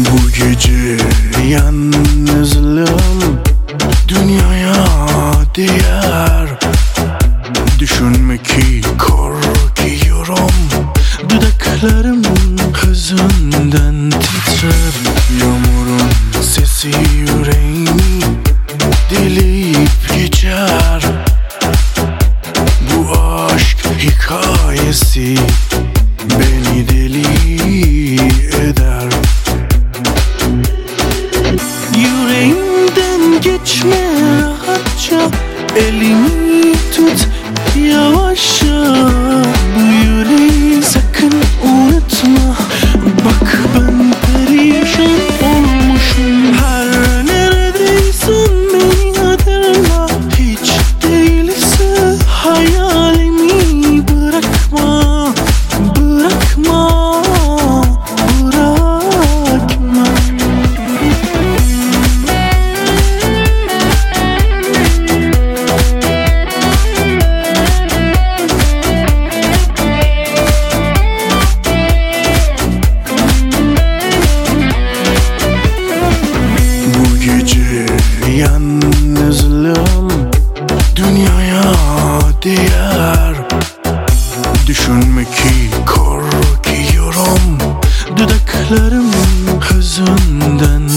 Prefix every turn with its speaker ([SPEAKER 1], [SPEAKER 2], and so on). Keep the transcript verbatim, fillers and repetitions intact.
[SPEAKER 1] Bu gece yalnızlığım dünyaya değer. Düşünme ki korkuyorum, dudaklarım hüzünden titrer. Yağmurun sesi yüreğimi delip geçer. Bu aşk hikayesi beni deli eder. Yüreğimden geçme rahatça, elimi tut yavaşça. Bu yüreği sakın unutma, bak ben perişan olmuşum. Her neredeysen beni hatırla, hiç değilse hayalimi bırakma, bırakma, bırakma. Bu gece yalnızlığım dünyaya değer. Düşünme ki korkuyorum, dudaklarım hüzünden